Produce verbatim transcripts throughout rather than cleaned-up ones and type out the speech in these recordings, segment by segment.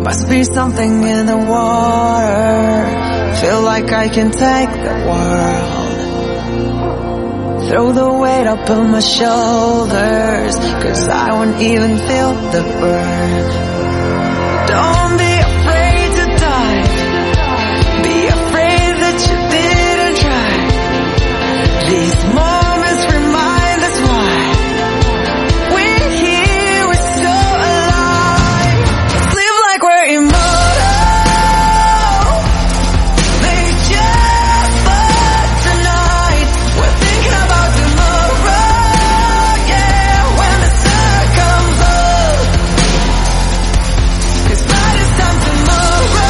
Must be something in the water. Feel like I can take the world. Throw the weight up on my shoulders, 'cause I won't even feel the burn. Don't be afraid to die. Be afraid that you didn't try. These moments remind us why we're here, we're so alive. Let's live like we're immortal. Maybe just for tonight. We're thinking about tomorrow, yeah, when the sun comes up. 'Cause by this time tomorrow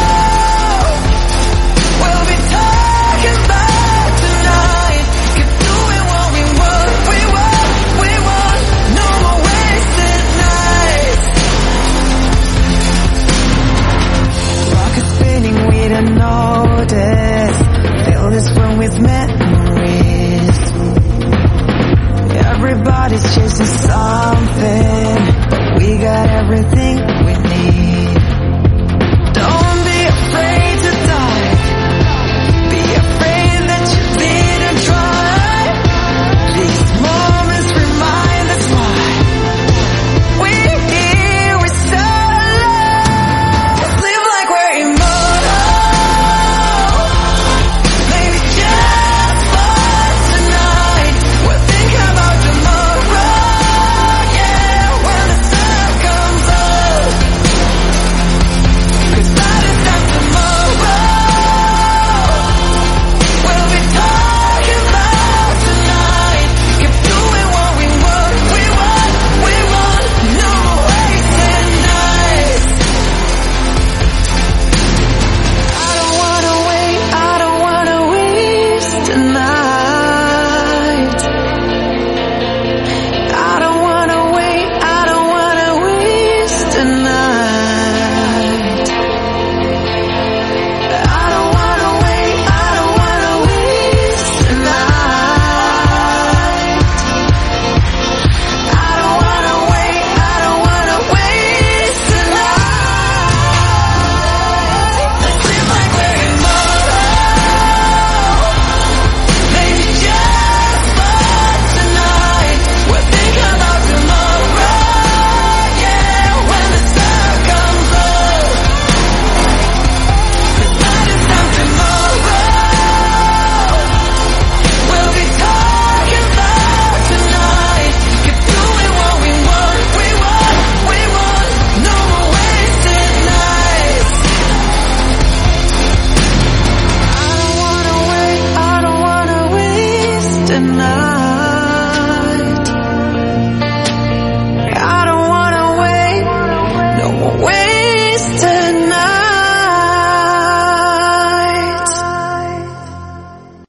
we'll be talking about tonight. Keep doing what we want, we want, we want. No more wasted nights. Rockets spinning, we don't notice. Fill this room with memories. Everybody's chasing something, but we got everything